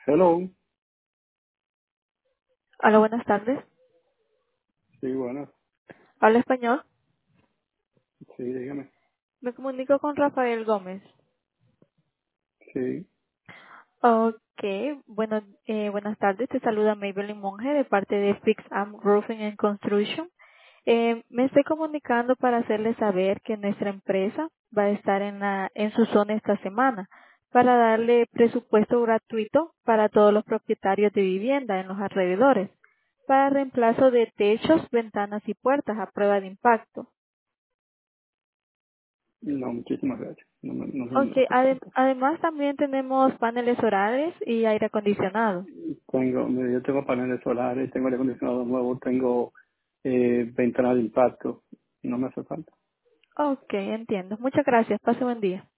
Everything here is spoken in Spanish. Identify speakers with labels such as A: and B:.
A: Hello.
B: Hola, buenas tardes.
A: Sí, bueno,
B: Habla español.
A: sí, dígame.
B: Me comunico con Rafael Gómez.
A: Sí,
B: Ok, bueno, buenas tardes. Te saluda Maybelline Monge de parte de Fix Am Roofing and Construction. Me estoy comunicando para hacerle saber que nuestra empresa va a estar en su zona esta semana para darle presupuesto gratuito para todos los propietarios de vivienda en los alrededores para reemplazo de techos, ventanas y puertas a prueba de impacto.
A: no, muchísimas gracias. No
B: Ok,
A: me hace falta.
B: además también tenemos paneles solares y aire acondicionado.
A: Yo tengo paneles solares, tengo aire acondicionado nuevo, tengo ventanas de impacto. No me hace falta.
B: Ok, entiendo. Muchas gracias. Pase buen día.